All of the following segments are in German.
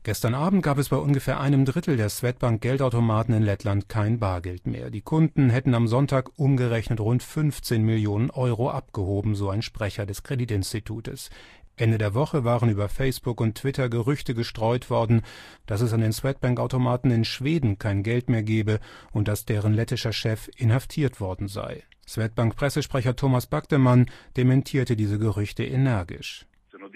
Gestern Abend gab es bei ungefähr einem Drittel der Swedbank-Geldautomaten in Lettland kein Bargeld mehr. Die Kunden hätten am Sonntag umgerechnet rund 15 Millionen Euro abgehoben, so ein Sprecher des Kreditinstitutes. Ende der Woche waren über Facebook und Twitter Gerüchte gestreut worden, dass es an den Swedbank-Automaten in Schweden kein Geld mehr gebe und dass deren lettischer Chef inhaftiert worden sei. Swedbank-Pressesprecher Thomas Bagdeman dementierte diese Gerüchte energisch.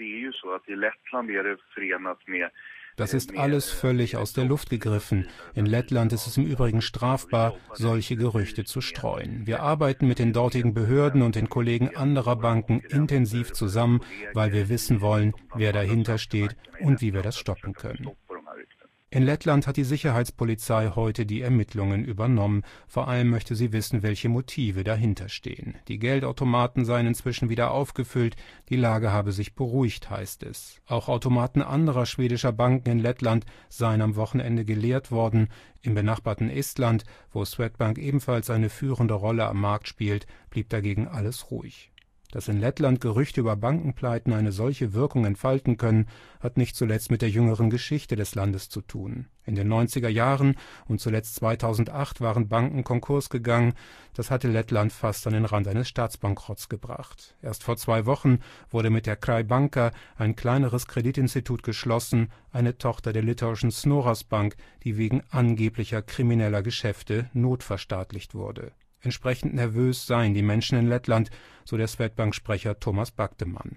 Das ist alles völlig aus der Luft gegriffen. In Lettland ist es im Übrigen strafbar, solche Gerüchte zu streuen. Wir arbeiten mit den dortigen Behörden und den Kollegen anderer Banken intensiv zusammen, weil wir wissen wollen, wer dahinter steht und wie wir das stoppen können. In Lettland hat die Sicherheitspolizei heute die Ermittlungen übernommen. Vor allem möchte sie wissen, welche Motive dahinter stehen. Die Geldautomaten seien inzwischen wieder aufgefüllt. Die Lage habe sich beruhigt, heißt es. Auch Automaten anderer schwedischer Banken in Lettland seien am Wochenende geleert worden. Im benachbarten Estland, wo Swedbank ebenfalls eine führende Rolle am Markt spielt, blieb dagegen alles ruhig. Dass in Lettland Gerüchte über Bankenpleiten eine solche Wirkung entfalten können, hat nicht zuletzt mit der jüngeren Geschichte des Landes zu tun. In den 90er Jahren und zuletzt 2008 waren Banken Konkurs gegangen. Das hatte Lettland fast an den Rand eines Staatsbankrotts gebracht. Erst vor 2 Wochen wurde mit der Krai Banka ein kleineres Kreditinstitut geschlossen, eine Tochter der litauischen Snoras Bank, die wegen angeblicher krimineller Geschäfte notverstaatlicht wurde. Entsprechend nervös seien die Menschen in Lettland, so der Swedbank-Sprecher Thomas Bagdeman.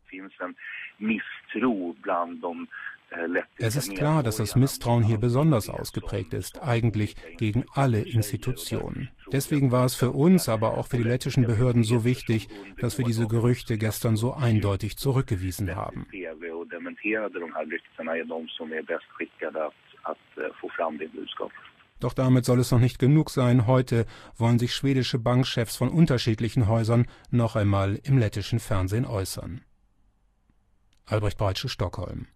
Es ist klar, dass das Misstrauen hier besonders ausgeprägt ist, eigentlich gegen alle Institutionen. Deswegen war es für uns, aber auch für die lettischen Behörden so wichtig, dass wir diese Gerüchte gestern so eindeutig zurückgewiesen haben. Doch damit soll es noch nicht genug sein. Heute wollen sich schwedische Bankchefs von unterschiedlichen Häusern noch einmal im lettischen Fernsehen äußern. Albrecht Breitsche, Stockholm.